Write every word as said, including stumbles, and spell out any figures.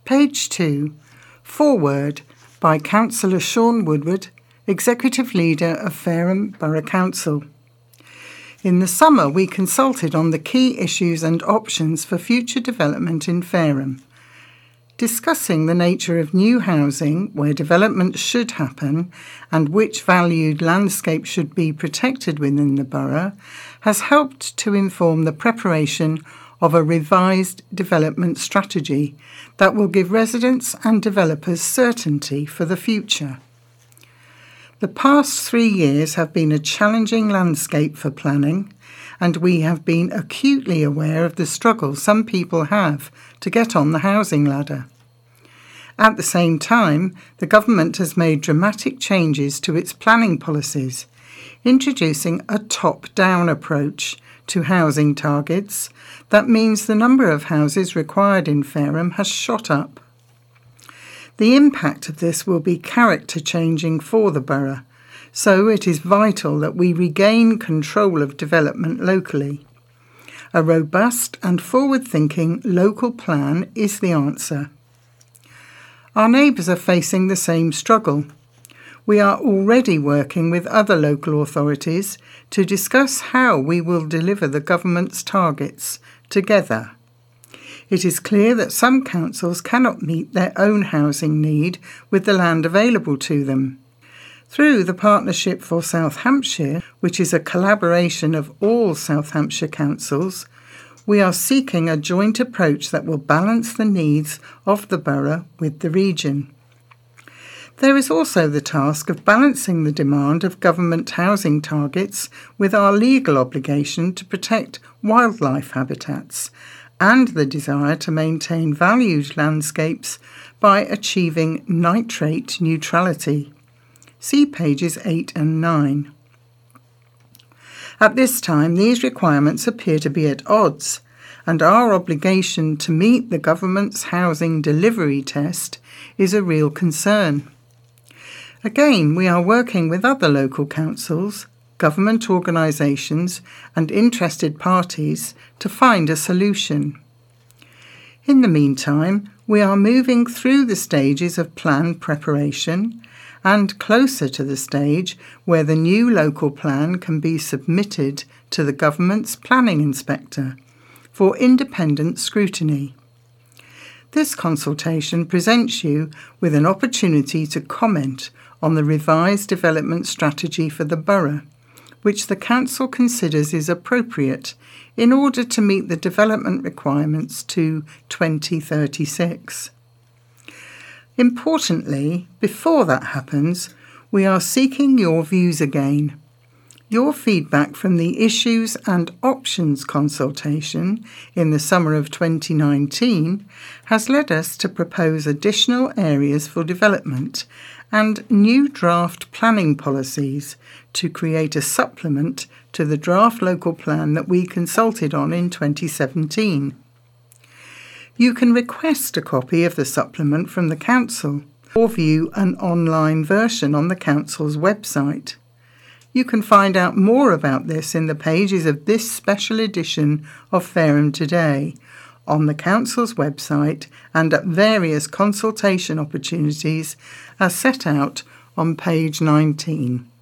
Page two, Foreword by Councillor Sean Woodward, Executive Leader of Fareham Borough Council. In the summer, we consulted on the key issues and options for future development in Fareham, discussing the nature of new housing, where development should happen, and which valued landscape should be protected within the borough, has helped to inform the preparation of a revised development strategy that will give residents and developers certainty for the future. The past three years have been a challenging landscape for planning, and we have been acutely aware of the struggle some people have to get on the housing ladder. At the same time, the government has made dramatic changes to its planning policies, introducing a top-down approach to housing targets. That means the number of houses required in Fareham has shot up. The impact of this will be character changing for the borough, so it is vital that we regain control of development locally. A robust and forward-thinking local plan is the answer. Our neighbours are facing the same struggle. We are already working with other local authorities to discuss how we will deliver the government's targets together. It is clear that some councils cannot meet their own housing need with the land available to them. Through the Partnership for South Hampshire, which is a collaboration of all South Hampshire councils, we are seeking a joint approach that will balance the needs of the borough with the region. There is also the task of balancing the demand of government housing targets with our legal obligation to protect wildlife habitats and the desire to maintain valued landscapes by achieving nitrate neutrality. See pages eight and nine. At this time, these requirements appear to be at odds, and our obligation to meet the government's housing delivery test is a real concern. Again, we are working with other local councils, government organisations and interested parties to find a solution. In the meantime, we are moving through the stages of plan preparation and closer to the stage where the new local plan can be submitted to the government's planning inspector for independent scrutiny. This consultation presents you with an opportunity to comment on the revised development strategy for the borough, which the council considers is appropriate in order to meet the development requirements to twenty thirty-six. Importantly, before that happens, we are seeking your views again. Your feedback from the Issues and Options consultation in the summer of twenty nineteen has led us to propose additional areas for development and new draft planning policies to create a supplement to the draft local plan that we consulted on in twenty seventeen. You can request a copy of the supplement from the council or view an online version on the council's website. You can find out more about this in the pages of this special edition of Fareham Today, on the council's website and at various consultation opportunities as set out on page nineteen.